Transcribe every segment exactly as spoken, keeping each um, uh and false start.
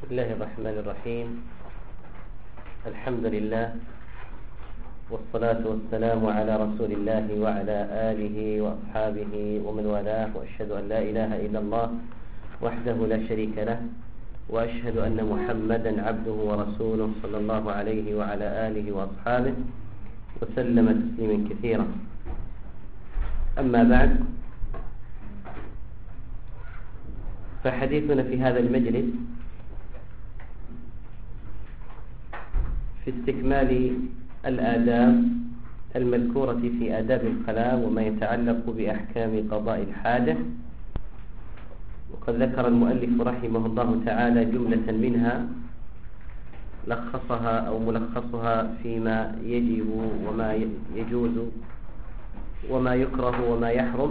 بسم الله الرحمن الرحيم. الحمد لله والصلاة والسلام على رسول الله وعلى آله وأصحابه ومن والاه، وأشهد أن لا إله إلا الله وحده لا شريك له، وأشهد أن محمدا عبده ورسوله صلى الله عليه وعلى آله وأصحابه وسلم تسليما كثيرا. أما بعد، فحديثنا في هذا المجلس في استكمال الآداب المذكورة في آداب الكلام وما يتعلق بأحكام قضاء الحاجة. وقد ذكر المؤلف رحمه الله تعالى جملة منها لخصها أو ملخصها فيما يجب وما يجوز وما يكره وما يحرم،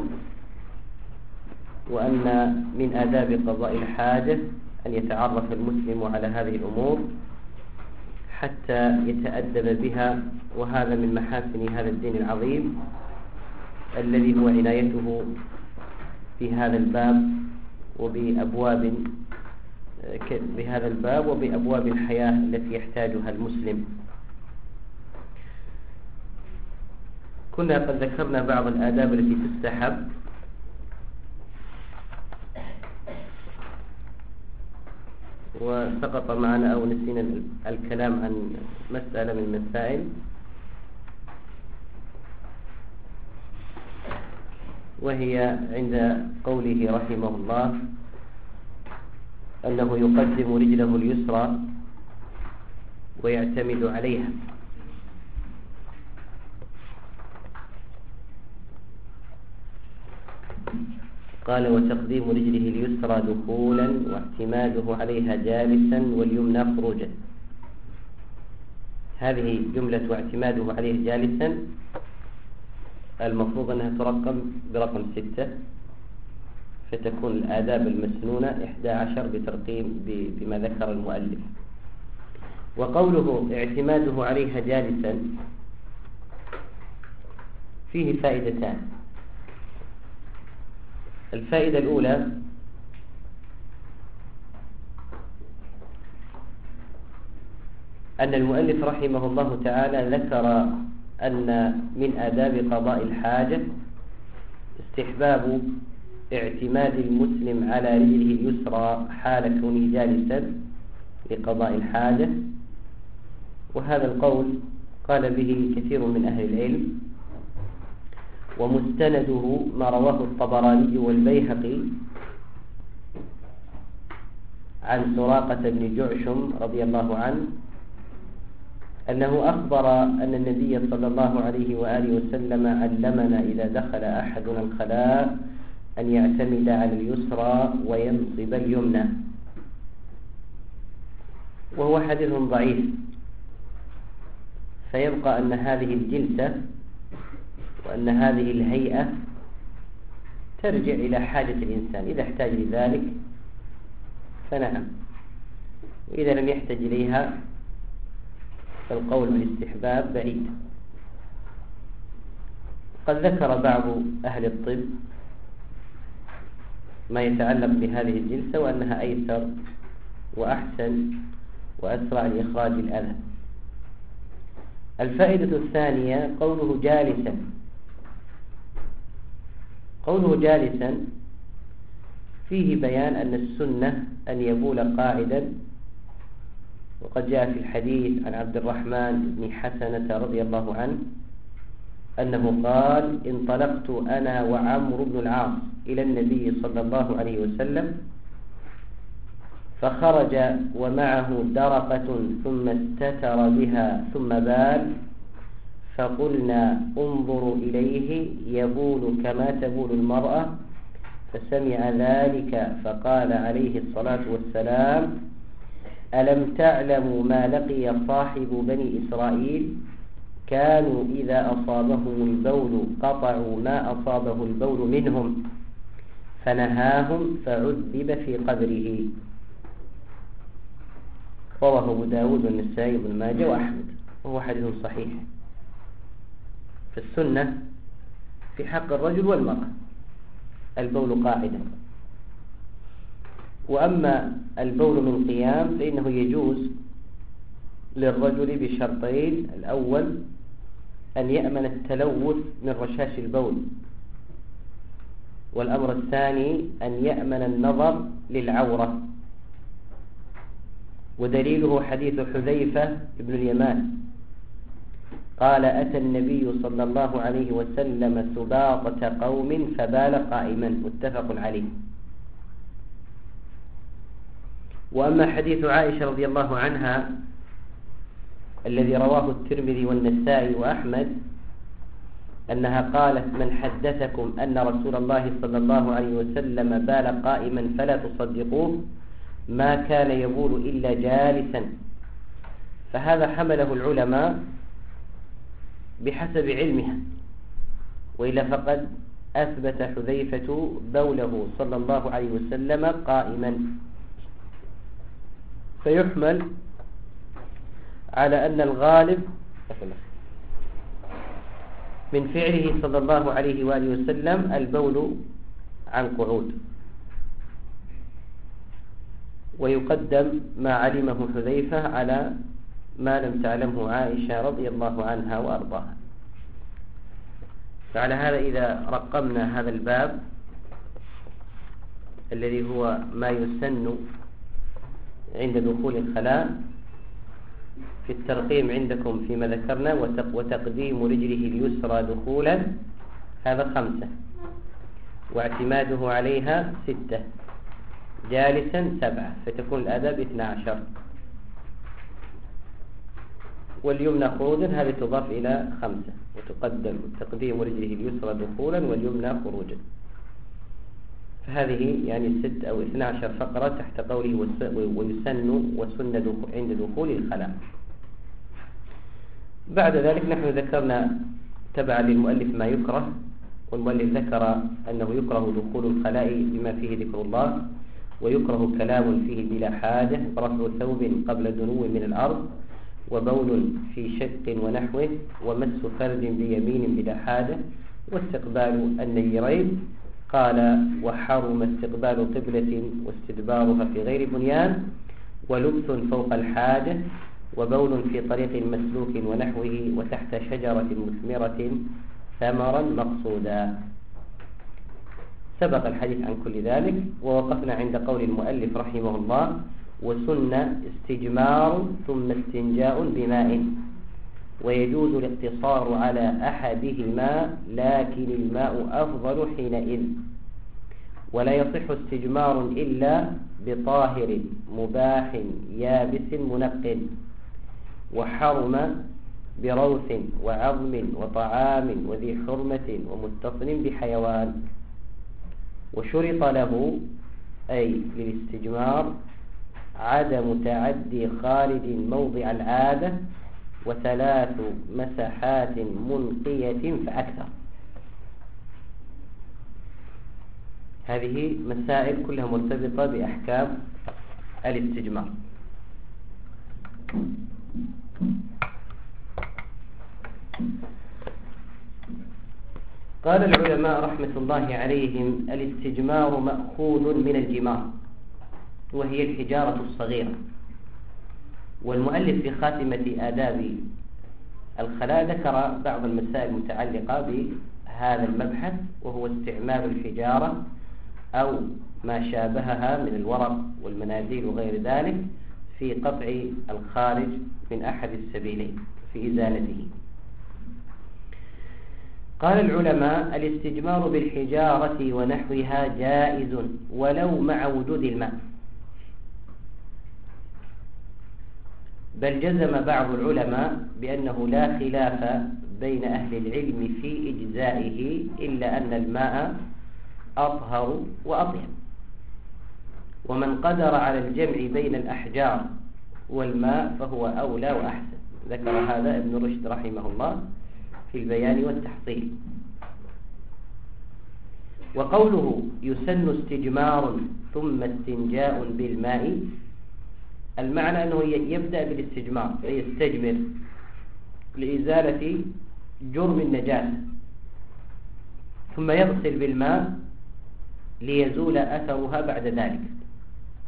وأن من آداب قضاء الحاجة أن يتعرف المسلم على هذه الأمور حتى يتأدب بها، وهذا من محاسن هذا الدين العظيم الذي هو عنايته في هذا الباب وبأبواب بهذا الباب وبأبواب الحياة التي يحتاجها المسلم. كنا قد ذكرنا بعض الآداب التي تستحب، وسقط معنا أو نسينا الكلام عن مسألة من المسائل، وهي عند قوله رحمه الله أنه يقدم رجله اليسرى ويعتمد عليها. قال: وتقديم رجله اليسرى دخولا واعتماده عليها جالسا واليمنى خروجا. هذه جملة واعتماده عليه جالسا المفروض أنها ترقم برقم ستة، فتكون الآداب المسنونة إحدى عشر بترقيم بما ذكر المؤلف. وقوله اعتماده عليها جالسا فيه فائدتان. الفائدة الأولى أن المؤلف رحمه الله تعالى ذكر أن من آداب قضاء الحاجة استحباب اعتماد المسلم على رجله اليسرى حال كونه جالسا لقضاء الحاجة، وهذا القول قال به كثير من أهل العلم، ومستنده ما رواه الطبراني والبيهقي عن سراقة بن جعشم رضي الله عنه أنه أخبر أن النبي صلى الله عليه وآله وسلم علمنا إذا دخل أحدنا الخلاء أن يعتمد على اليسرى وينصب اليمنى، وهو حديث ضعيف، فيبقى أن هذه الجلسة وأن هذه الهيئة ترجع إلى حاجة الإنسان، إذا احتاج لذلك فنعم، وإذا لم يحتاج إليها فالقول بالاستحباب بعيد. قد ذكر بعض أهل الطب ما يتعلق بهذه الجلسة وأنها أيسر وأحسن وأسرع لإخراج الأذى. الفائدة الثانية قوله جالسا. قوله جالسا فيه بيان أن السنة أن يبول قاعدا، وقد جاء في الحديث عن عبد الرحمن بن حسنة رضي الله عنه أنه قال: انطلقت أنا وعمرو بن العاص إلى النبي صلى الله عليه وسلم، فخرج ومعه درقة ثم استتر بها ثم بال، فقلنا: انظروا إليه يبول كما تبول المرأة، فسمع ذلك فقال عليه الصلاة والسلام: ألم تعلموا ما لقي صاحب بني إسرائيل؟ كانوا إذا أصابهم البول قطعوا ما أصابه البول منهم، فنهاهم فعذب في قبره. رواه أبو داود والنسائي وابن ماجه وأحمد، وهو حديث صحيح. فالسنة في حق الرجل والمرأة البول قاعدا، وأما البول من قيام فإنه يجوز للرجل بشرطين: الأول أن يأمن التلوث من رشاش البول، والأمر الثاني أن يأمن النظر للعورة. ودليله حديث حذيفة بن اليمان قال: أتى النبي صلى الله عليه وسلم سباطة قوم فبال قائما، متفق عليه. وأما حديث عائشة رضي الله عنها الذي رواه الترمذي والنسائي وأحمد أنها قالت: من حدثكم أن رسول الله صلى الله عليه وسلم بال قائما فلا تصدقوه، ما كان يبول إلا جالسا. فهذا حمله العلماء بحسب علمها، وإلا فقد أثبت حذيفة بوله صلى الله عليه وسلم قائما، فيحمل على أن الغالب من فعله صلى الله عليه وآله وسلم البول عن قعود، ويقدم ما علمه حذيفة على ما لم تعلمه عائشة رضي الله عنها وأرضاها. فعلى هذا إذا رقمنا هذا الباب الذي هو ما يسن عند دخول الخلاء، في الترقيم عندكم فيما ذكرنا: وتقديم رجله اليسرى دخولا، هذا خمسة، واعتماده عليها ستة، جالسا سبعة، فتكون الآداب اثنا عشر. واليمنى خروجا هذه تضاف إلى خمسة، وتقدم تقديم رجله اليسرى دخولا واليمنى خروجا. فهذه يعني ست أو اثنا عشر فقرة تحت قوله ويسن وسن عند دخول الخلاء. بعد ذلك نحن ذكرنا تبعا للمؤلف ما يكره، والمؤلف ذكر أنه يكره دخول الخلاء بما فيه ذكر الله، ويكره كلام فيه بلا حاجة، ورفع ثوب قبل دنو من الأرض، وبول في شق ونحوه، ومس فرج بيمين بلا حاجة، واستقبال النيرين. قال: وحرم استقبال قبلة واستدبارها في غير بنيان، ولبس فوق الحاجة، وبول في طريق مسلوك ونحوه، وتحت شجرة مثمرة ثمرا مقصودا. سبق الحديث عن كل ذلك، ووقفنا عند قول المؤلف رحمه الله: وسن استجمار ثم استنجاء بماء، ويجوز الاقتصار على أحدهما، لكن الماء أفضل حينئذ. ولا يصح استجمار إلا بطاهر مباح يابس منق، وحرم بروث وعظم وطعام وذي حرمة ومتصل بحيوان. وشرط له أي للاستجمار عدم تعدي خارج موضع العادة، وثلاث مساحات منقية فأكثر. هذه مسائل كلها مرتبطة بأحكام الاستجمار. قال العلماء رحمة الله عليهم: الاستجمار مأخوذ من الجمار، وهي الحجارة الصغيرة. والمؤلف في خاتمة آداب الخلاء ذكر بعض المسائل المتعلقة بهذا المبحث، وهو استعمال الحجارة أو ما شابهها من الورق والمناديل وغير ذلك في قطع الخارج من أحد السبيلين في إزالته. قال العلماء: الاستجمار بالحجارة ونحوها جائز ولو مع وجود الماء، بل جزم بعض العلماء بأنه لا خلاف بين أهل العلم في إجزائه، إلا أن الماء أطهر وأطيب. ومن قدر على الجمع بين الأحجار والماء فهو أولى وأحسن. ذكر هذا ابن رشد رحمه الله في البيان والتحصيل. وقوله يسن استجمار ثم استنجاء بالماء، المعنى أنه يبدأ بالاستجمار، فيستجمر لإزالة جرم النجاسة، ثم يغسل بالماء ليزول أثرها بعد ذلك.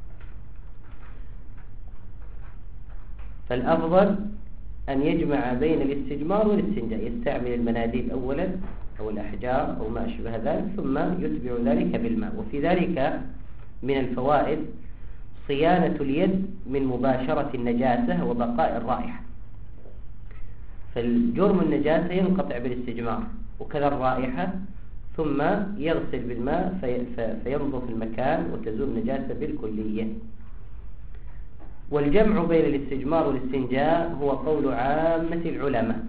فالأفضل أن يجمع بين الاستجمار والاستنجاء، يستعمل المناديل أولا أو الأحجار أو ما أشبه ذلك، ثم يتبع ذلك بالماء. وفي ذلك من الفوائد صيانة اليد من مباشرة النجاسة وبقاء الرائحة، فالجرم النجاسة ينقطع بالاستجمار وكذا الرائحة، ثم يغسل بالماء في فينظف المكان وتزول النجاسة بالكلية. والجمع بين الاستجمار والاستنجاء هو قول عامة العلماء.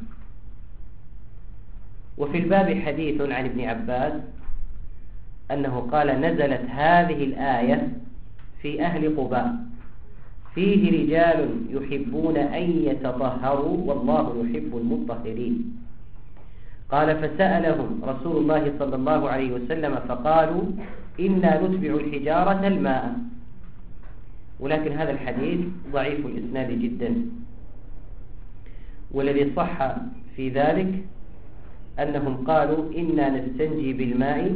وفي الباب حديث عن ابن عباس أنه قال: نزلت هذه الآية في أهل قباء فيه رجال يحبون أن يتطهروا والله يحب المطهرين. قال: فسألهم رسول الله صلى الله عليه وسلم فقالوا: إنا نتبع الحجارة الماء. ولكن هذا الحديث ضعيف الإسناد جدا، والذي صح في ذلك أنهم قالوا: إنا نستنجي بالماء،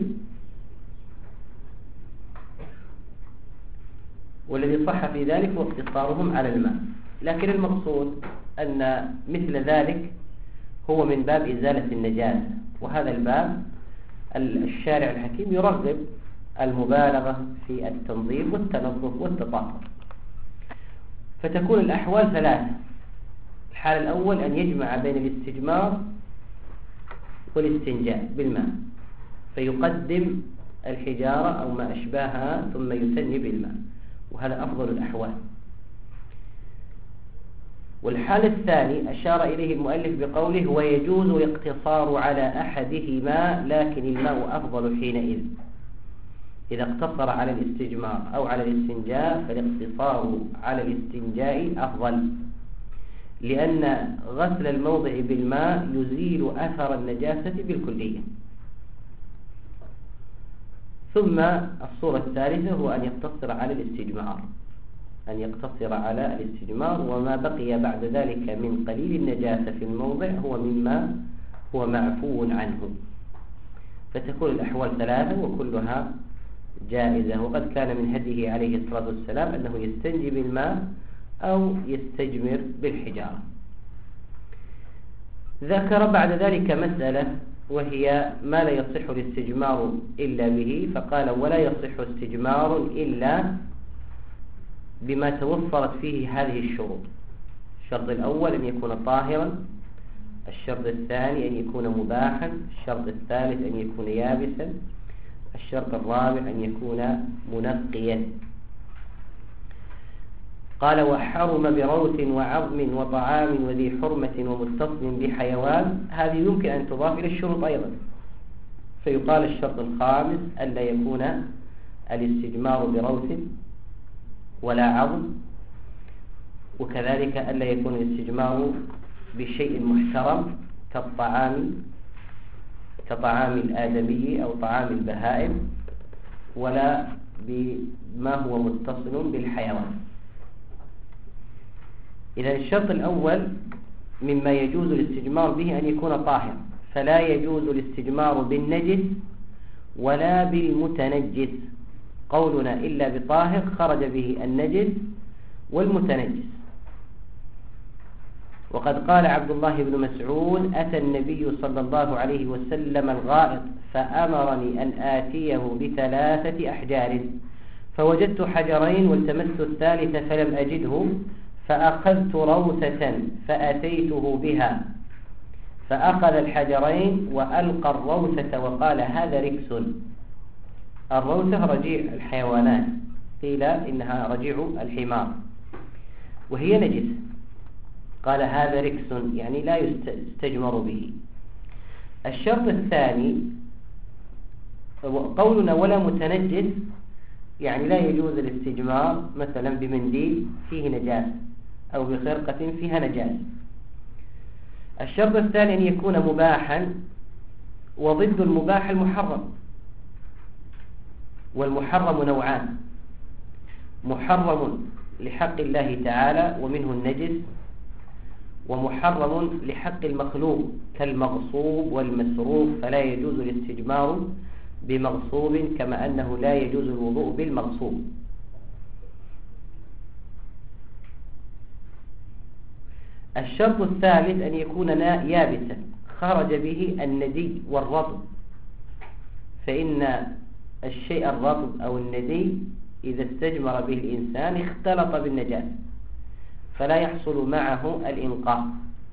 والذي صح في ذلك هو اقتصارهم على الماء. لكن المقصود أن مثل ذلك هو من باب إزالة النجاسة، وهذا الباب الشارع الحكيم يرغب المبالغة في التنظيف والتنظف والتطهر. فتكون الأحوال ثلاثة: الحال الأول أن يجمع بين الاستجمار والاستنجاء بالماء، فيقدم الحجارة أو ما أشباهها ثم يثني بالماء، وهذا أفضل الأحوال. والحال الثاني أشار إليه المؤلف بقوله: ويجوز الاقتصار على أحدهما لكن الماء أفضل حينئذ. إذا اقتصر على الاستجمار أو على الاستنجاء فالاقتصار على الاستنجاء أفضل، لأن غسل الموضع بالماء يزيل أثر النجاسة بالكلية. ثم الصورة الثالثة هو أن يقتصر على الاستجمار أن يقتصر على الاستجمار وما بقي بعد ذلك من قليل النجاسة في الموضع هو مما هو معفو عنه. فتكون الأحوال ثلاثة وكلها جائزة. وقد كان من هديه عليه الصلاة والسلام أنه يستنجي بالماء أو يستجمر بالحجارة. ذكر بعد ذلك مسألة وهي ما لا يصح الاستجمار إلا به، فقال: ولا يصح استجمار إلا بما توفرت فيه هذه الشروط. الشرط الأول أن يكون طاهرا، الشرط الثاني أن يكون مباحا، الشرط الثالث أن يكون يابسا، الشرط الرابع أن يكون منقيا. قال: وحرم بروث وعظم وطعام وذي حرمة ومتصل بحيوان. هذه يمكن أن تضاف إلى الشروط أيضا، فيقال الشرط الخامس ألا يكون الاستجمار بروث ولا عظم، وكذلك ألا يكون الاستجمار بشيء محترم كالطعام كطعام الآدمي أو طعام البهائم، ولا بما هو متصل بالحيوان. إذا الشرط الأول مما يجوز الاستجمار به أن يكون طاهرا، فلا يجوز الاستجمار بالنجس ولا بالمتنجس. قولنا إلا بطاهر خرج به النجس والمتنجس. وقد قال عبد الله بن مسعود: أتى النبي صلى الله عليه وسلم الغائط فأمرني أن آتيه بثلاثة أحجار، فوجدت حجرين والتمست الثالث فلم أجده، فأخذت روثة فأتيته بها، فأخذ الحجرين وألقى الروثة وقال: هذا ركس. الروثة رجيع الحيوانات، قيل إنها رجيع الحمار وهي نجس. قال: هذا ركس، يعني لا يستجمر به. الشرط الثاني قولنا ولا متنجس، يعني لا يجوز الاستجمار مثلا بمنديل فيه نجاسة أو بخرقة فيها نجاسة. الشرط الثاني أن يكون مباحا، وضد المباح المحرم. والمحرم نوعان: محرم لحق الله تعالى ومنه النجس، ومحرم لحق المخلوق كالمغصوب والمسروق، فلا يجوز الاستجمار بمغصوب كما أنه لا يجوز الوضوء بالمغصوب. الشرط الثالث أن يكون يابسا خرج به الندي والرطب، فإن الشيء الرطب أو الندي إذا استجمر به الإنسان اختلط بالنجاسة فلا يحصل معه الإنقاء.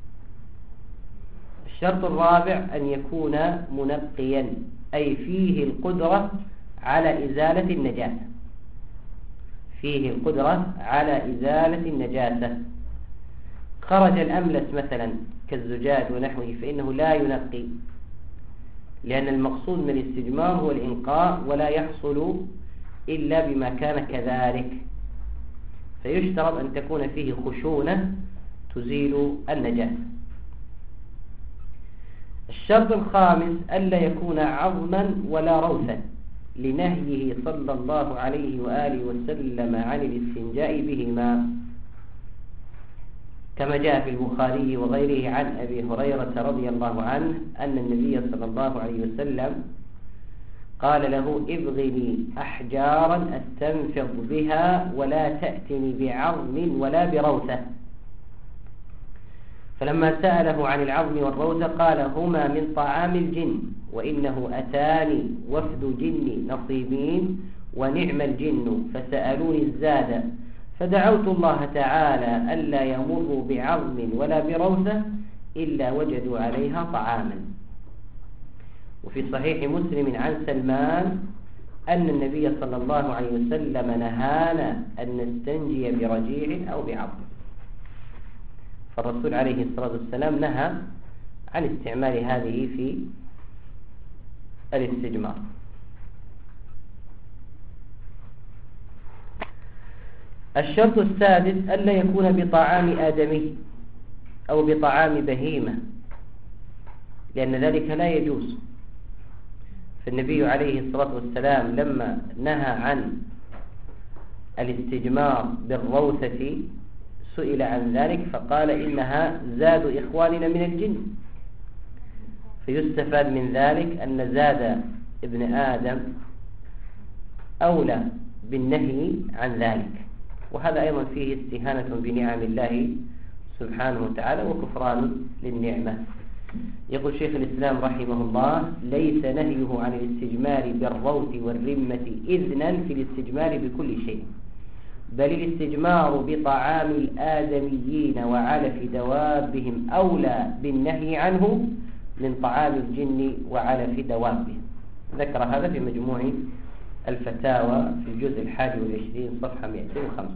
الشرط الرابع أن يكون منقيا، أي فيه القدرة على إزالة النجاسة، فيه القدرة على إزالة النجاسة. خرج الأملس مثلا كالزجاج ونحوه فإنه لا ينقي، لأن المقصود من الاستجمار هو الإنقاء ولا يحصل إلا بما كان كذلك، فيشترط أن تكون فيه خشونة تزيل النجاسة. الشرط الخامس ألا يكون عظما ولا روثا، لنهيه صلى الله عليه وآله وسلم عن الاستنجاء بهما، كما جاء في البخاري وغيره عن أبي هريرة رضي الله عنه أن النبي صلى الله عليه وسلم قال له: ابغني أحجارا أستنفض بها ولا تأتني بعظم ولا بروثة. فلما سأله عن العظم والروثة قال: هما من طعام الجن، وإنه أتاني وفد جن نصيبين ونعم الجن فسألوني الزاد، فدعوت الله تعالى ألا يمروا بعظم ولا بروثة إلا وجدوا عليها طعاما. وفي صحيح مسلم عن سلمان أن النبي صلى الله عليه وسلم نهانا أن نستنجي برجيع أو بعظم، فالرسول عليه الصلاة والسلام نهى عن استعمال هذه في الاستجمار. الشرط السادس ألا يكون بطعام آدمي أو بطعام بهيمة، لأن ذلك لا يجوز. فالنبي عليه الصلاة والسلام لما نهى عن الاستجمار بالروثة سئل عن ذلك فقال: إنها زاد إخواننا من الجن. فيستفاد من ذلك أن زاد ابن آدم أولى بالنهي عن ذلك، وهذا أيضا فيه استهانة بنعم الله سبحانه وتعالى وكفران للنعمة. يقول شيخ الإسلام رحمه الله: ليس نهيه عن الاستجمار بالروث والرمة إذنا في الاستجمار بكل شيء، بل الاستجمار بطعام الآدميين وعلف دوابهم أولى بالنهي عنه من طعام الجن وعلف دوابهم. ذكر هذا في مجموع الفتاوى في الجزء الحادي والعشرين صفحة مئتين وخمسة.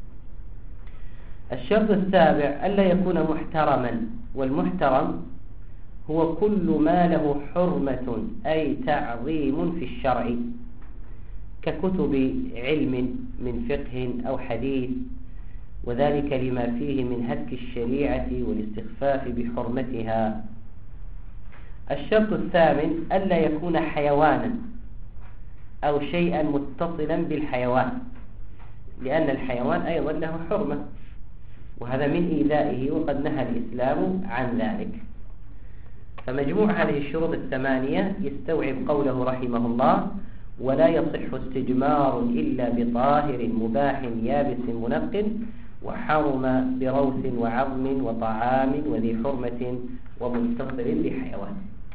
الشرط السابع ألا يكون محترما، والمحترم هو كل ما له حرمة أي تعظيم في الشرع، ككتب علم من فقه أو حديث، وذلك لما فيه من هتك الشريعة والاستخفاف بحرمتها. الشرط الثامن ألا يكون حيوانا أو شيئا متصلا بالحيوان، لأن الحيوان أيضا له حرمة، وهذا من إيذائه وقد نهى الإسلام عن ذلك. فمجموع هذه الشروط الثمانية يستوعب قوله رحمه الله: ولا يصح استجمار إلا بطاهر مباح يابس منق، وحرم بروث وعظم وطعام وذي حرمة ومتصل بحيوان.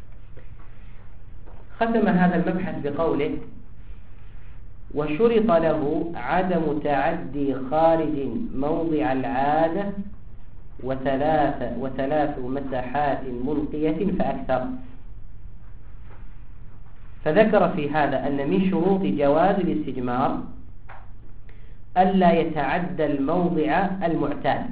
ختم هذا المبحث بقوله: وشرط له عدم تعدي خارج موضع العادة وثلاث, وثلاث مساحات ملقية فأكثر. فذكر في هذا أن من شروط جواز الاستجمار ألا يتعدى الموضع المعتاد،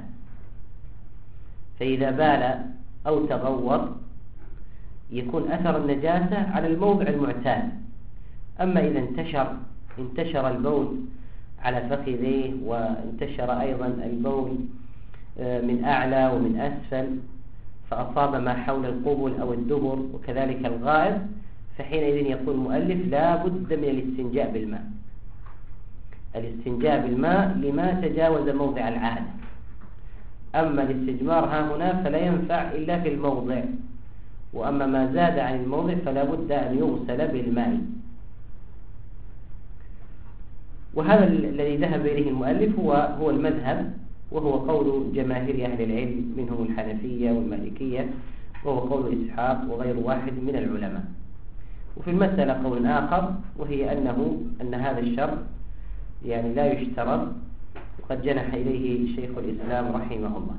فإذا بال أو تغوط يكون أثر النجاسة على الموضع المعتاد. أما إذا انتشر انتشر البول على فخذيه وانتشر أيضا البول من أعلى ومن أسفل فأصاب ما حول القبل أو الدبر وكذلك الغائط، فحينئذ يقول المؤلف لا بد من الاستنجاء بالماء، الاستنجاء بالماء لما تجاوز موضع العادة. أما الاستجمار ها هنا فلا ينفع إلا في الموضع، وأما ما زاد عن الموضع فلا بد أن يغسل بالماء. وهذا الذي ذهب إليه المؤلف هو هو المذهب وهو قول جماهير أهل العلم منهم الحنفية والمالكية، وهو قول إسحاق وغير واحد من العلماء. وفي المسألة قول آخر، وهي أنه أن هذا الشرط يعني لا يشترط، وقد جنح إليه شيخ الإسلام رحمه الله.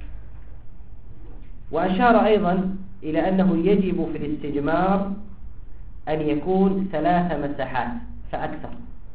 وأشار أيضا إلى أنه يجب في الاستجمار أن يكون ثلاث مساحات فأكثر،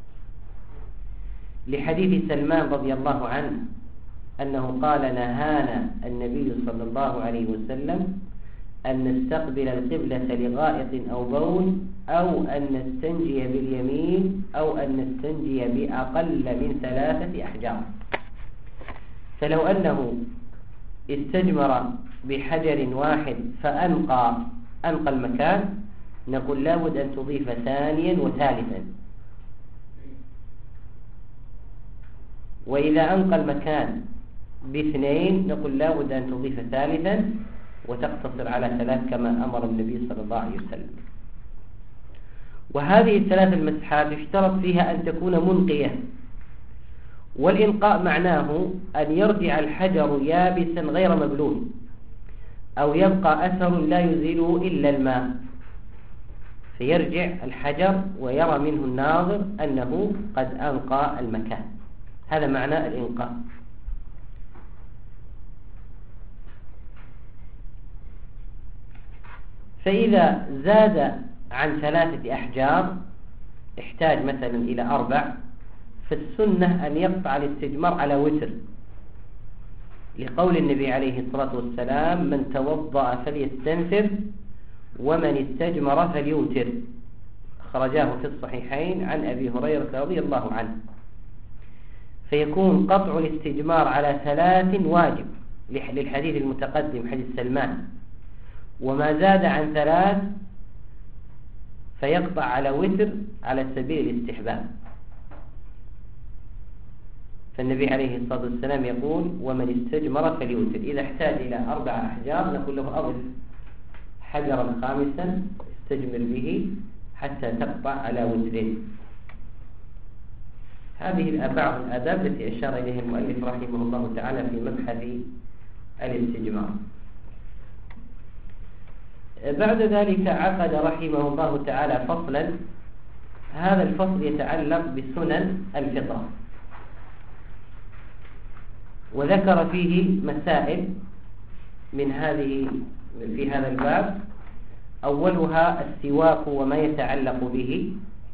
لحديث سلمان رضي الله عنه أنه قال: نهانا النبي صلى الله عليه وسلم أن نستقبل القبلة لغائط أو بول، أو أن نستنجي باليمين، أو أن نستنجي بأقل من ثلاثة أحجار. فلو أنه استجمر بحجر واحد فأنقى أنقى المكان، نقول لابد أن تضيف ثانيا وثالثا. وإذا أنقى المكان باثنين نقول لابد أن تضيف ثالثا وتقتصر على ثلاث كما أمر النبي صلى الله عليه وسلم. وهذه الثلاث المسحات يشترط فيها أن تكون منقية، والإنقاء معناه أن يرجع الحجر يابسا غير مبلول، أو يبقى أثر لا يزيله إلا الماء، فيرجع الحجر ويرى منه الناظر أنه قد أنقى المكان. هذا معنى الإنقاء. فإذا زاد عن ثلاثة أحجار احتاج مثلا إلى أربع، فالسنة أن يقطع الاستجمار على وتر، لقول النبي عليه الصلاة والسلام: من توضأ فليستنثر ومن استجمر فليوتر، خرجاه في الصحيحين عن أبي هريرة رضي الله عنه. فيكون قطع الاستجمار على ثلاث واجب للحديث المتقدم حديث سلمان، وما زاد عن ثلاث فيقطع على وتر على سبيل الاستحباب. فالنبي عليه الصلاة والسلام يقول: ومن استجمر فليوتر. إذا احتاج إلى أربع أحجار نقول له: أضف حجرا خامسا استجمر به حتى تقطع على وتر. هذه بعض الآداب التي أشار إليها المؤلف رحمه الله تعالى في مبحث الاستجمار. بعد ذلك عقد رحمه الله تعالى فصلا، هذا الفصل يتعلق بسنن الفطرة، وذكر فيه مسائل من هذه في هذا الباب. أولها السواك وما يتعلق به،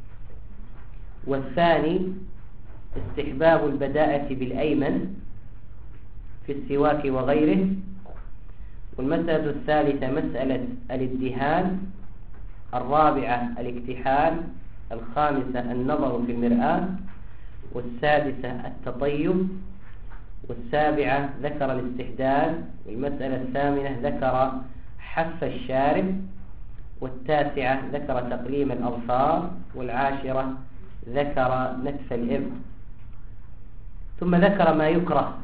والثاني استحباب البداءة بالأيمن في السواك وغيره، والمسألة الثالثة مسألة الادهان، الرابعة الاكتحال، الخامسة النظر في المرآة، والسادسة التطيب، والسابعة ذكر الاستحداد، والمسألة الثامنة ذكر حف الشارب، والتاسعة ذكر تقليم الأظفار، والعاشرة ذكر نتف الإبط. ثم ذكر ما يكره،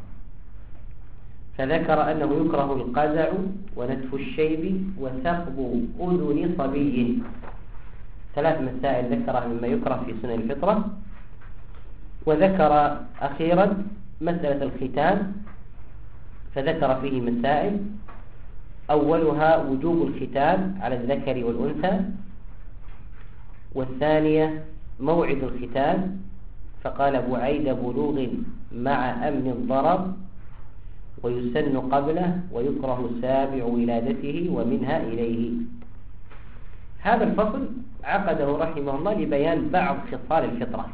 فذكر أنه يكره القزع ونتف الشيب وثقب أذن صبي. ثلاث مسائل ذكرها مما يكره في سنن الفطرة. وذكر أخيرا مسألة الختان، فذكر فيه مسائل، أولها وجوب الختان على الذكر والأنثى، والثانية موعد الختان، فقال: بعيد بلوغ مع أمن الضرر، ويسن قبله، ويكره سابع ولادته ومنها إليه. هذا الفصل عقده رحمه الله لبيان بعض خصال الفطرة.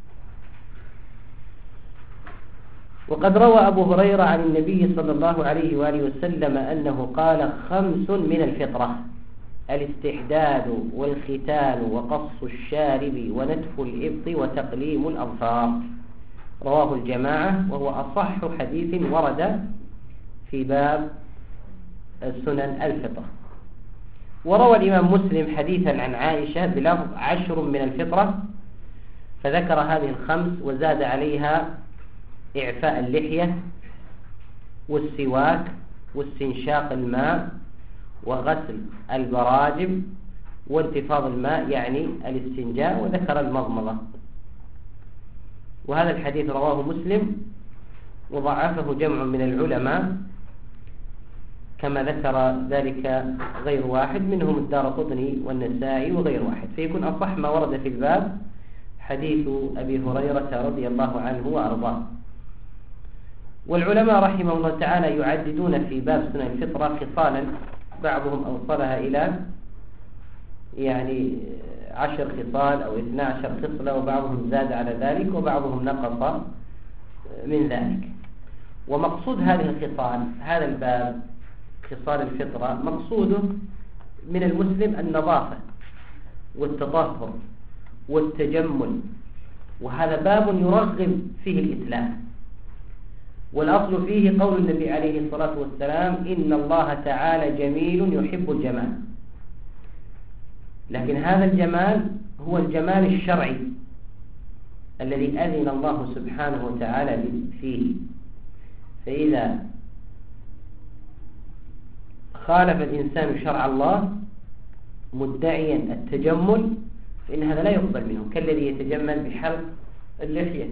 وقد روى أبو هريرة عن النبي صلى الله عليه وآله وسلم أنه قال: خمس من الفطرة: الاستحداد والختان وقص الشارب ونتف الإبط وتقليم الأظفار. رواه الجماعة، وهو أصح حديث ورد في باب سنن الفطرة. وروى الإمام مسلم حديثا عن عائشة بلفظ عشر من الفطرة، فذكر هذه الخمس وزاد عليها إعفاء اللحية والسواك واستنشاق الماء وغسل البراجم وانتفاض الماء يعني الاستنجاء، وذكر المضمضة. وهذا الحديث رواه مسلم وضعفه جمع من العلماء كما ذكر ذلك غير واحد منهم الدارقطني والنسائي وغير واحد، فيكون أصح ما ورد في الباب حديث أبي هريرة رضي الله عنه وأرضاه. والعلماء رحمه الله تعالى يعددون في باب سنن الفطرة خصالا بعضهم أوصلها إلى يعني عشر خصال أو اثنا عشر خصلة، وبعضهم زاد على ذلك وبعضهم نقص من ذلك. ومقصود هذه الخصال، هذا الباب خصال الفطرة، مقصوده من المسلم النظافة والتطهر والتجمل، وهذا باب يرغب فيه الإسلام. والأصل فيه قول النبي عليه الصلاة والسلام: إن الله تعالى جميل يحب الجمال. لكن هذا الجمال هو الجمال الشرعي الذي أذن الله سبحانه وتعالى فيه، فإذا خالف الإنسان شرع الله مدعيا التجمل فإن هذا لا يقبل منه، كالذي يتجمل بحلق اللحية،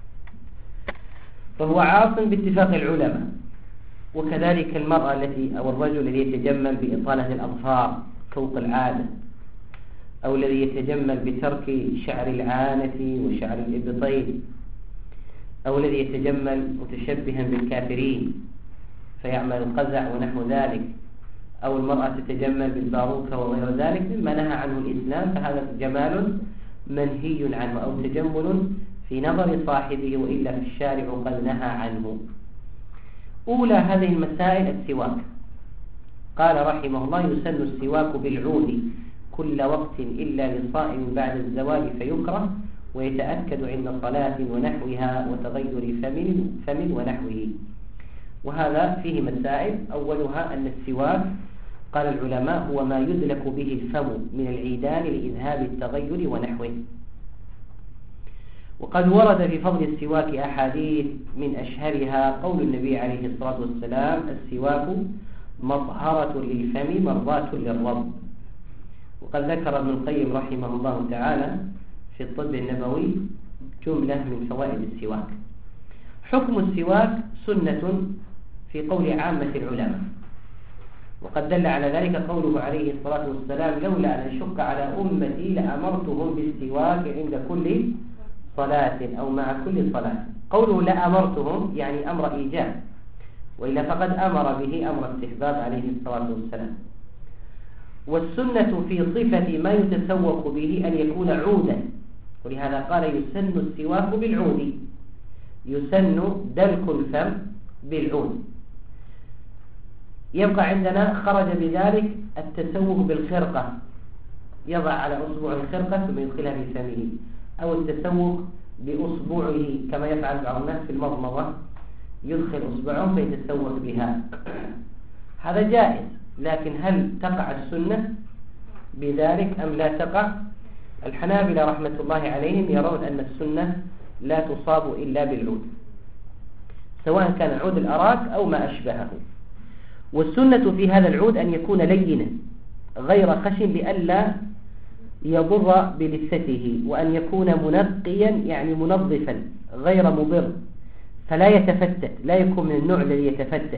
فهو عاص باتفاق العلماء. وكذلك المرأة التي أو الرجل الذي يتجمل بإطالة الأظفار فوق العادة، أو الذي يتجمل بترك شعر العانة وشعر الإبطين، أو الذي يتجمل متشبها بالكافرين فيعمل القزع ونحو ذلك، أو المرأة تتجمل بالباروكة وغير ذلك مما نهى عنه الإسلام، فهذا جمال منهي عنه أو تجمل في نظر صاحبه، وإلا في الشارع قد نهى عنه. أولى هذه المسائل السواك. قال رحمه الله: يسن السواك بالعود كل وقت إلا لصائم بعد الزوال فيكره، ويتأكد عند صلاة ونحوها وتغير فم فم ونحوه. وهذا فيه مسائل. أولها أن السواك قال العلماء هو ما يدلك به الفم من العيدان لإذهاب التغير ونحوه. وقد ورد في فضل السواك أحاديث، من أشهرها قول النبي عليه الصلاة والسلام: السواك مطهرة للفم مرضاة للرب. وقد ذكر ابن القيم رحمه الله تعالى في الطب النبوي جملة من فوائد السواك. حكم السواك سنة في قول عامة العلماء، وقد دل على ذلك قوله عليه الصلاة والسلام: لولا أن أشق على أمتي لأمرتهم بالسواك عند كل صلاة أو مع كل صلاة. قوله لأمرتهم يعني أمر إيجاب، وإلا فقد أمر به أمر استحباب عليه الصلاة والسلام. والسنة في صفة ما يتسوق به أن يكون عودا، ولهذا قال: يسن السواك بالعود. يسن دلك الفم بالعود. يبقى عندنا خرج بذلك التسوق بالخرقة، يضع على أصبع الخرقة ثم يدخلها في فمه، أو التسوق بأصبعه كما يفعل بعض الناس في المضمضة، يدخل أصبعه فيتسوق بها. هذا جائز، لكن هل تقع السنة بذلك أم لا تقع؟ الحنابلة رحمة الله عليهم يرون أن السنة لا تصاب إلا بالعود، سواء كان عود الأراك أو ما أشبهه. والسنة في هذا العود أن يكون لينا غير خشن لئلا يضر بلثته، وأن يكون منقيا يعني منظفا غير مضر، فلا يتفتت، لا يكون من النوع الذي يتفتت.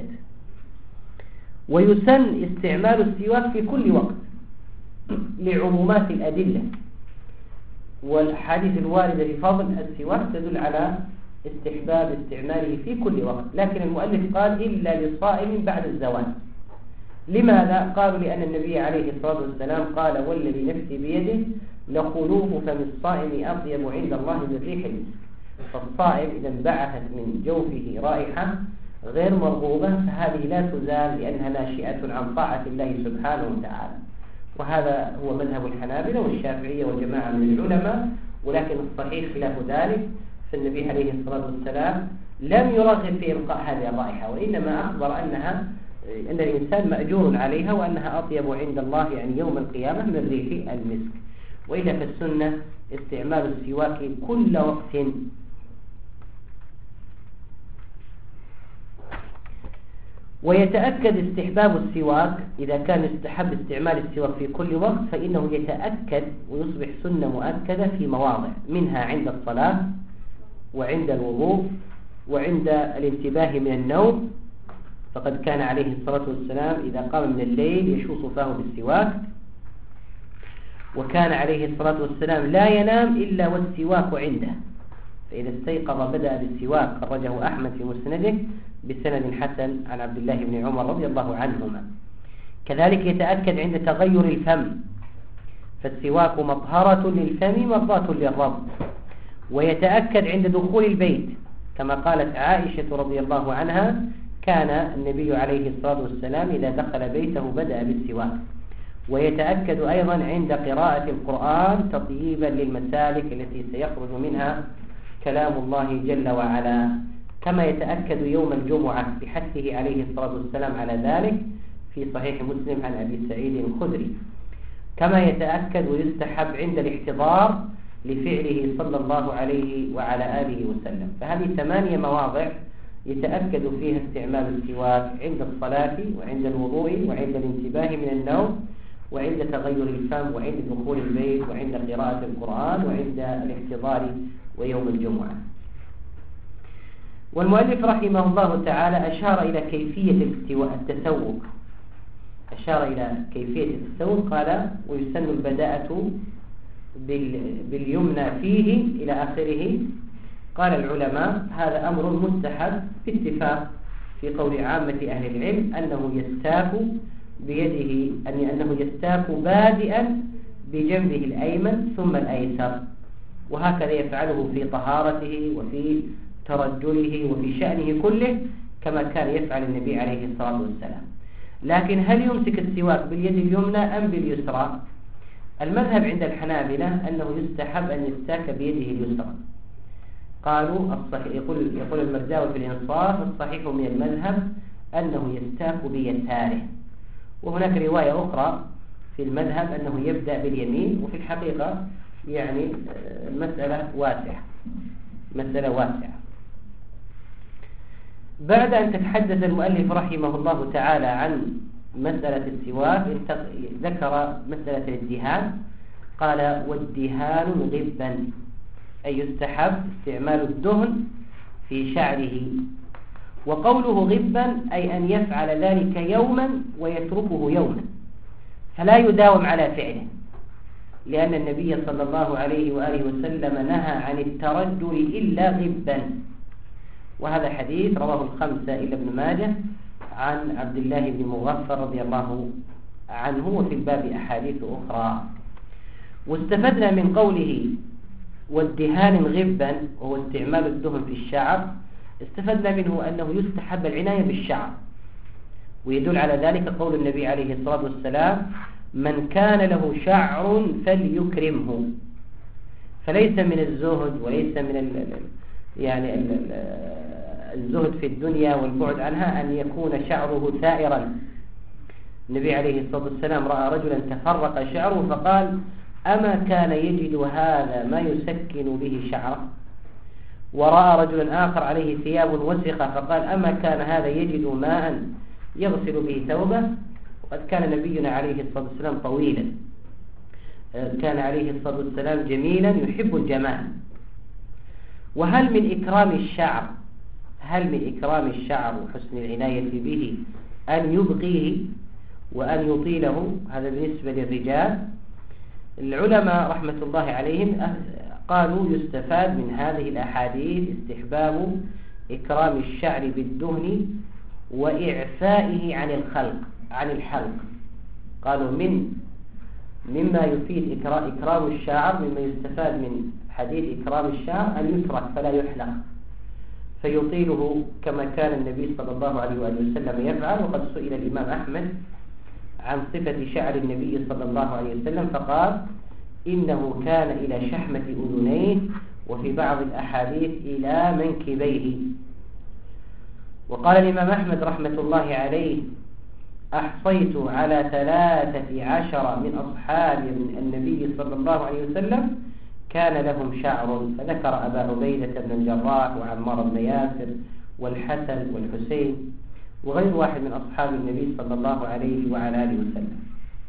ويسن استعمال السواك في كل وقت لعمومات الأدلة، والحديث الواردة في فضل السواك تدل على استحباب استعماله في كل وقت. لكن المؤلف قال: إلا للصائم بعد الزوال. لماذا؟ قالوا: لأن النبي عليه الصلاة والسلام قال: والذي نفسي بيده لخلوف فم الصائم أطيب عند الله من ريح المسك. فالصائم إذا انبعثت من جوفه رائحة غير مرغوبة فهذه لا تزال، لأنها ناشئة عن طاعة الله سبحانه وتعالى. وهذا هو مذهب الحنابلة والشافعية وجماعة من العلماء. ولكن الصحيح خلاف ذلك، فالنبي عليه الصلاة والسلام لم يرغب في إلقاء هذه الرائحة، وإنما أخبر أنها أن الإنسان مأجور عليها، وأنها أطيب عند الله يعني يوم القيامة من ريح المسك. وإلا فالسنة استعمال السواك كل وقت. ويتأكد استحباب السواك إذا كان يستحب استعمال السواك في كل وقت، فإنه يتأكد ويصبح سنة مؤكدة في مواضع، منها عند الصلاة وعند الوضوء وعند الانتباه من النوم، فقد كان عليه الصلاة والسلام إذا قام من الليل يشوص فاه بالسواك، وكان عليه الصلاة والسلام لا ينام إلا والسواك عنده، فإذا استيقظ بدأ بالسواك، خرجه أحمد في مسنده بسند حسن عن عبد الله بن عمر رضي الله عنهما. كذلك يتأكد عند تغير الفم، فالسواك مطهرة للفم مرضاة للرب. ويتأكد عند دخول البيت، كما قالت عائشة رضي الله عنها: كان النبي عليه الصلاة والسلام إذا دخل بيته بدأ بالسواك. ويتأكد أيضا عند قراءة القرآن تطييبا للمسالك التي سيخرج منها كلام الله جل وعلا، كما يتأكد يوم الجمعة بحثه عليه الصلاة والسلام على ذلك في صحيح مسلم عن أبي سعيد الخدري. كما يتأكد ويستحب عند الاحتضار لفعله صلى الله عليه وعلى آله وسلم. فهذه ثمانية مواضع يتأكد فيها استعمال السواك: عند الصلاة، وعند الوضوء، وعند الانتباه من النوم، وعند تغير الفم، وعند دخول البيت، وعند قراءة القرآن، وعند الاحتضار ويوم الجمعة. والمؤلف رحمه الله تعالى أشار إلى كيفية التسوق أشار إلى كيفية التسوق قال: ويسن البداءة باليمنى فيه إلى آخره. قال العلماء: هذا أمر مستحب باتفاق في قول عامة أهل العلم أنه يستاك بيده، أن أنه يستاك بادئا بجنبه الأيمن ثم الأيسر، وهكذا يفعله في طهارته وفي ترجله وفي شأنه كله كما كان يفعل النبي عليه الصلاة والسلام. لكن هل يمسك السواك باليد اليمنى أم باليسرى؟ المذهب عند الحنابلة أنه يستحب أن يستاك بيده اليسرى. قالوا الصحيح، يقول, يقول المرداوي في الإنصاف: الصحيح من المذهب أنه يستاك بيساره. وهناك رواية أخرى في المذهب أنه يبدأ باليمين، وفي الحقيقة يعني مسألة واسعة مسألة واسعة. بعد أن تتحدث المؤلف رحمه الله تعالى عن مسألة السواك ذكر مسألة الدهان. قال: والدهان غبا، أي يستحب استعمال الدهن في شعره. وقوله غبا أي أن يفعل ذلك يوما ويتركه يوما، فلا يداوم على فعله، لأن النبي صلى الله عليه وآله وسلم نهى عن الترجل إلا غبا. وهذا حديث رواه الخمسة إلا ابن ماجه عن عبد الله بن مغفر رضي الله عنه، وفي الباب أحاديث أخرى. واستفدنا من قوله والدهان غبا، وهو استعمال الدهن في الشعر، استفدنا منه أنه يستحب العناية بالشعر، ويدل على ذلك قول النبي عليه الصلاة والسلام: من كان له شعر فليكرمه. فليس من الزهد وليس من ال يعني ال الزهد في الدنيا والبعد عنها أن يكون شعره ثائرا. النبي عليه الصلاة والسلام رأى رجلا تفرق شعره فقال: أما كان يجد هذا ما يسكن به شعره؟ ورأى رجلا آخر عليه ثياب وسخة فقال: أما كان هذا يجد ماء يغسل به ثوبه؟ وقد كان نبينا عليه الصلاة والسلام طويلا، كان عليه الصلاة والسلام جميلا يحب الجمال. وهل من إكرام الشعر هل من إكرام الشعر وحسن العناية به أن يبقيه وأن يطيله؟ هذا بالنسبة للرجال. العلماء رحمة الله عليهم قالوا يستفاد من هذه الأحاديث استحباب إكرام الشعر بالدهن وإعفائه عن الخلق عن الحلق. قالوا من مما يفيد إكرام الشعر، مما يستفاد من حديث إكرام الشعر أن يترك فلا يحلق، فيطيله كما كان النبي صلى الله عليه وآله وسلم يفعل. وقد سئل الإمام أحمد عن صفة شعر النبي صلى الله عليه وسلم فقال: إنه كان إلى شحمة أذنيه، وفي بعض الأحاديث إلى منكبيه. وقال الإمام أحمد رحمة الله عليه: أحصيت على ثلاثة عشر من أصحاب النبي صلى الله عليه وسلم كان لهم شعر، فذكر أبا عبيدة بن الجراح وعمار بن ياسر والحسن والحسين وغير واحد من أصحاب النبي صلى الله عليه وعلى آله وسلم.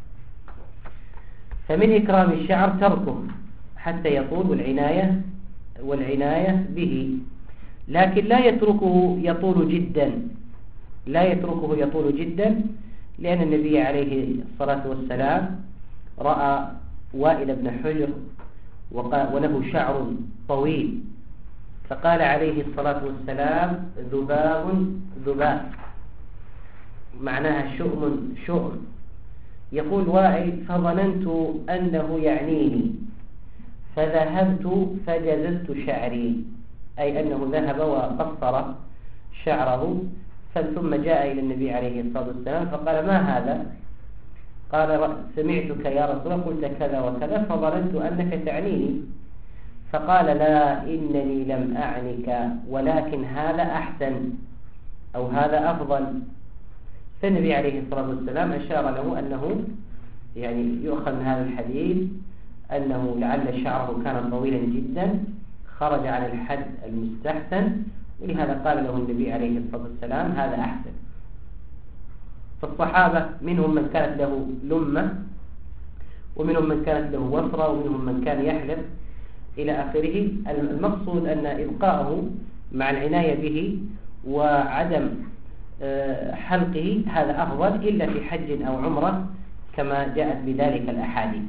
فمن إكرام الشعر تركه حتى يطول والعناية والعناية به. لكن لا يتركه يطول جدا لا يتركه يطول جدا لأن النبي عليه الصلاة والسلام رأى وائل بن حجر وله شعر طويل، فقال عليه الصلاة والسلام ذباب ذباب، معناها شؤم شؤم. يقول وائل فظننت أنه يعنيني فذهبت فجززت شعري، أي أنه ذهب وقصر شعره، ثم جاء إلى النبي عليه الصلاة والسلام فقال ما هذا؟ قال سمعتك يا رسول الله قلت كذا وكذا فظننت أنك تعنيني، فقال لا إنني لم أعنك ولكن هذا أحسن أو هذا أفضل. فالنبي عليه الصلاة والسلام أشار له أنه يعني يؤخذ من هذا الحديث أنه لعل شعره كان طويلا جدا خرج عن الحد المستحسن، ولهذا قال له النبي عليه الصلاة والسلام هذا أحسن. فالصحابة منهم من كانت له لمة، ومنهم من كانت له وفرة، ومنهم من كان يحلق إلى آخره. المقصود أن إبقاءه مع العناية به وعدم حلقه هذا أفضل إلا في حج أو عمرة كما جاءت بذلك الأحاديث.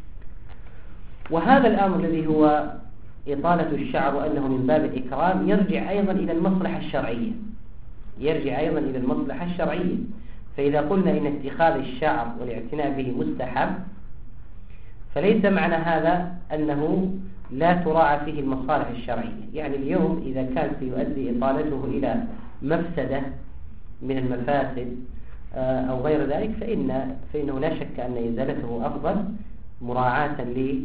وهذا الأمر الذي هو إطالة الشعر وأنه من باب الإكرام يرجع أيضا إلى المصلحة الشرعية يرجع أيضا إلى المصلحة الشرعية فإذا قلنا إن اتخاذ الشعر والاعتناء به مستحب، فليس معنى هذا أنه لا تراعى فيه المصالح الشرعية. يعني اليوم إذا كان سيؤدي إطالته إلى مفسدة من المفاسد أو غير ذلك فإن فإنه لا شك أن إزالته أفضل مراعاة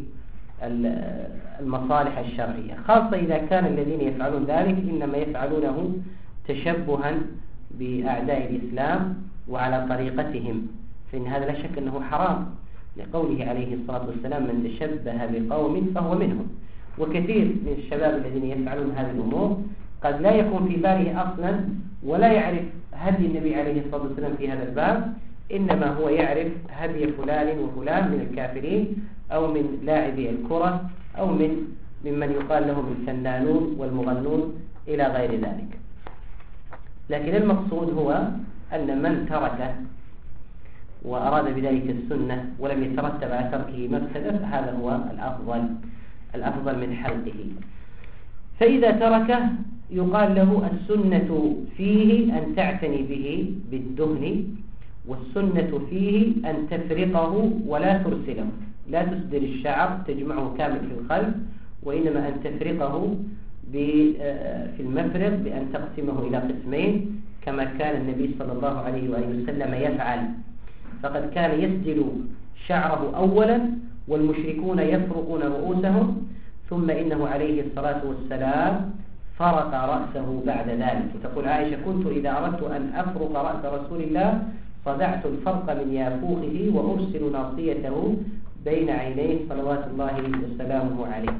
للمصالح الشرعية، خاصة إذا كان الذين يفعلون ذلك إنما يفعلونه تشبها بأعداء الإسلام وعلى طريقتهم، فإن هذا لا شك أنه حرام لقوله عليه الصلاة والسلام من تشبه بقوم فهو منهم. وكثير من الشباب الذين يفعلون هذه الأمور قد لا يكون في باله أصلا ولا يعرف هدي النبي عليه الصلاة والسلام في هذا الباب، إنما هو يعرف هدي فلان وفلان من الكافرين أو من لاعبي الكرة أو من ممن يقال لهم الفنانون والمغنون إلى غير ذلك. لكن المقصود هو أن من تركه وأراد بذلك السنة ولم يترتب على تركه مفسدة فهذا هو الأفضل الأفضل من حلقه. فإذا تركه يقال له السنة فيه أن تعتني به بالدهن، والسنة فيه أن تفرقه ولا ترسله، لا تسدر الشعر تجمعه كامل في الخلف، وإنما أن تفرقه في المفرق بأن تقسمه إلى قسمين كما كان النبي صلى الله عليه وآله وسلم يفعل. فقد كان يسدل شعره أولا والمشركون يفرقون رؤوسهم، ثم إنه عليه الصلاة والسلام فرق رأسه بعد ذلك. تقول عائشة كنت إذا أردت أن أفرق رأس رسول الله صدعت الفرق من يافوخه وأرسل ناصيته بين عينيه صلوات الله وسلامه عليه.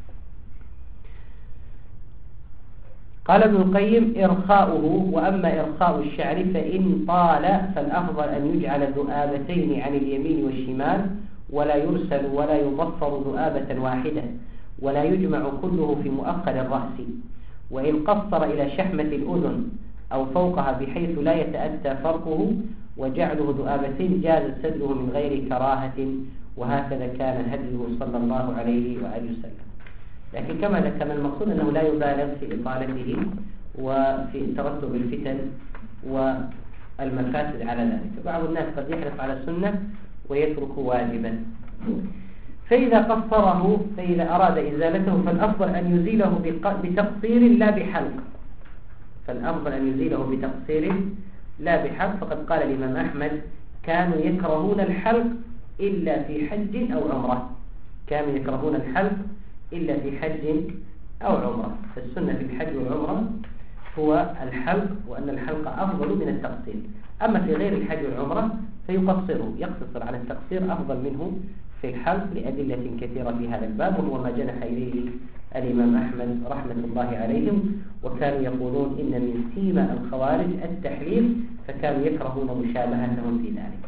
قال ابن القيم إرخاؤه، وأما إرخاء الشعر فإن طال فالأفضل أن يجعل ذؤابتين عن اليمين والشمال ولا يرسل ولا يضفر ذؤابة واحدة ولا يجمع كله في مؤخر الرأس، وإن قصر إلى شحمة الأذن أو فوقها بحيث لا يتأتى فرقه وجعله ذؤابتين جاز سدله من غير كراهة، وهكذا كان هديه صلى الله عليه وآله وسلم. لكن كما ذكرنا المقصود أنه لا يبالغ في إطالته وفي ترتب الفتن والمفاسد على ذلك. بعض الناس قد يحرص على السنة ويترك واجبا. فإذا قصره فإذا أراد إزالته فالأفضل أن يزيله بتقصير لا بحلق فالأفضل أن يزيله بتقصير لا بحلق فقد قال الإمام أحمد كانوا يكرهون الحلق إلا في حج أو عمرة كانوا يكرهون الحلق إلا في حج أو عمرة. فالسنة في الحج والعمرة هو الحلق، وأن الحلق أفضل من التقصير. أما في غير الحج والعمرة فيقصره يقتصر على التقصير أفضل منه في الحلق لأدلة كثيرة في هذا الباب، وهو ما جنح إليه الإمام أحمد رحمة الله عليهم. وكانوا يقولون إن من سيما الخوارج التحليل، فكانوا يكرهون مشابهتهم في ذلك.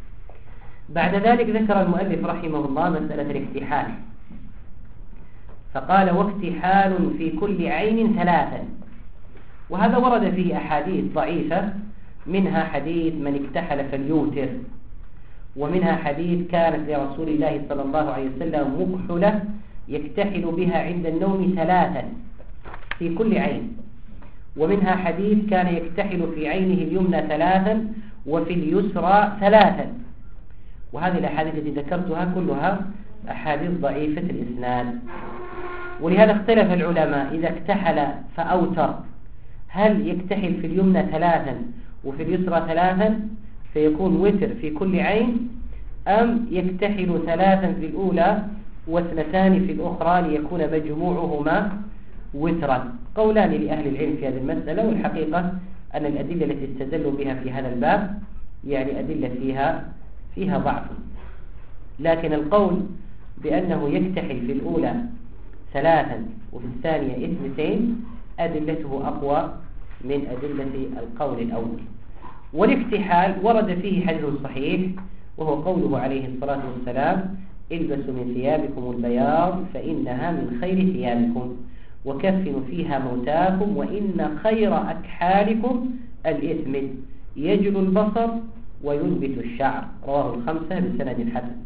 بعد ذلك ذكر المؤلف رحمه الله مسألة الاكتحال، فقال واكتحال في كل عين ثلاثا. وهذا ورد فيه أحاديث ضعيفة، منها حديث من اكتحل فليوتر، ومنها حديث كانت لرسول الله صلى الله عليه وسلم مكحلة يكتحل بها عند النوم ثلاثا في كل عين، ومنها حديث كان يكتحل في عينه اليمنى ثلاثا وفي اليسرى ثلاثا. وهذه الأحاديث التي ذكرتها كلها أحاديث ضعيفة الإسناد. ولهذا اختلف العلماء إذا اكتحل فأوتر هل يكتحل في اليمنى ثلاثا وفي اليسرى ثلاثا فيكون وتر في كل عين، أم يكتحل ثلاثا في الأولى واثنتان في الأخرى ليكون مجموعهما وترا. قولان لأهل العلم في هذه المسألة، والحقيقة أن الأدلة التي استدلوا بها في هذا الباب يعني أدلة فيها فيها ضعف، لكن القول بأنه يكتحل في الأولى ثلاثا وفي الثانية اثنتين أدلته أقوى من أدلة القول الأول. والاكتحال ورد فيه حديث صحيح، وهو قوله عليه الصلاة والسلام البسوا من ثيابكم البياض فإنها من خير ثيابكم وكفنوا فيها موتاكم وإن خير أكحالكم الإثمد يجل البصر وينبت الشعر. رواه الخمسة بسند حسن.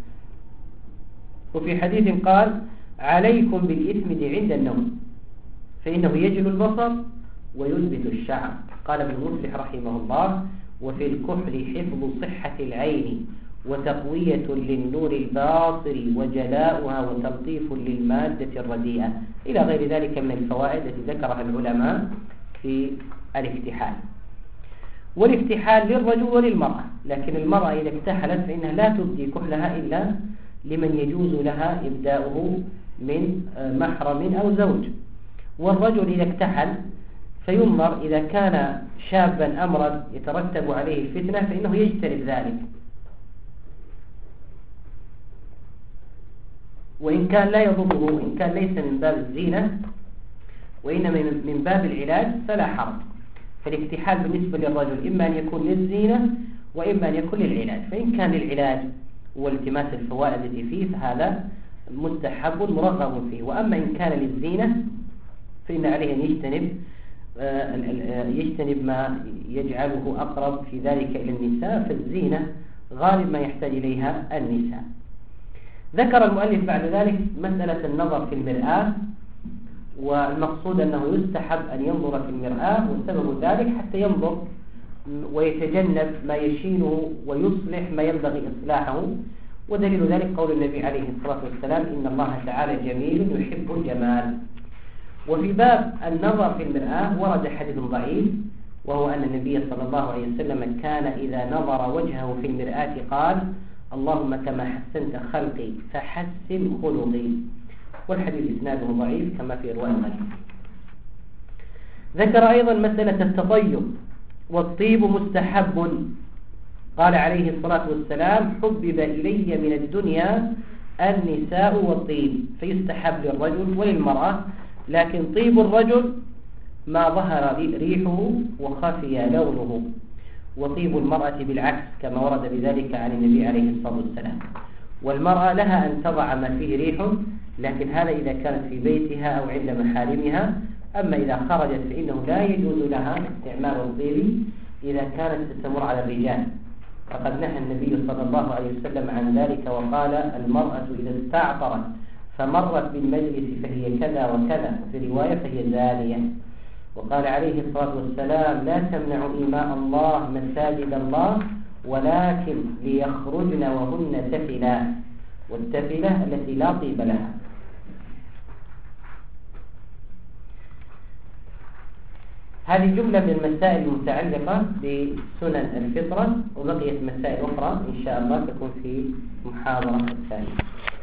وفي حديث قال عليكم بالإثمد عند النوم فإنه يجل البصر وينبت الشعر. قال ابن مفلح رحمه الله وفي الكحل حفظ صحة العين وتقوية للنور الباصر وجلاؤها وتلطيف للمادة الرديئة إلى غير ذلك من الفوائد التي ذكرها العلماء في الاكتحال. والاكتحال للرجل وللمرأة، لكن المرأة إذا اكتحلت فإنها لا تبدي كحلها إلا لمن يجوز لها إبداؤه من محرم أو زوج. والرجل إذا اكتحل فينظر إذا كان شابا أمرا يترتب عليه الفتنة فإنه يجتنب ذلك، وإن كان لا يضره، إن كان ليس من باب الزينة وإنما من باب العلاج فلا حرج. فالاكتحال بالنسبة للرجل إما أن يكون للزينة وإما أن يكون للعلاج، فإن كان للعلاج والتماس الفوائد التي فيه فهذا مستحب مرغب فيه، وأما إن كان للزينة فإن عليه أن يجتنب يجتنب ما يجعله أقرب في ذلك إلى النساء، فالزينة غالب ما يحتاج إليها النساء. ذكر المؤلف بعد ذلك مسألة النظر في المرآة، والمقصود أنه يستحب أن ينظر في المرآة، وسبب ذلك حتى ينظر ويتجنب ما يشينه ويصلح ما ينبغي إصلاحه. ودليل ذلك قول النبي عليه الصلاة والسلام إن الله تعالى جميل يحب الجمال. وفي باب النظر في المرآة ورد حديث ضعيف، وهو أن النبي صلى الله عليه وسلم كان إذا نظر وجهه في المرآة قال اللهم كما حسنت خلقي فحسن خلقي. والحديث إسناده ضعيف كما في رواية غيره. ذكر أيضا مسألة التطيب، والطيب مستحب. قال عليه الصلاة والسلام حبب إلي من الدنيا النساء والطيب، فيستحب للرجل وللمرأة، لكن طيب الرجل ما ظهر ريحه وخفي لونه، وطيب المرأة بالعكس كما ورد بذلك عن النبي عليه الصلاة والسلام. والمرأة لها أن تضع ما فيه ريح، لكن هذا إذا كانت في بيتها أو عند محارمها. أما إذا خرجت فإنه لا يجوز لها استعمال الطيب إذا كانت تستمر على الرجال، فقد نهى النبي صلى الله عليه وسلم عن ذلك وقال المرأة إذا استعطرت فمرت بالمجلس فهي كذا وكذا، في رواية فهي زانية. وقال عليه الصلاة والسلام لا تمنعوا إماء الله مساجد الله ولكن ليخرجن وهن تفلات، والتفلة التي لا طيب لها. هذه جملة من المسائل المتعلقة بسنن الفطرة، وبقيت مسائل أخرى إن شاء الله تكون في محاضرة ثانية.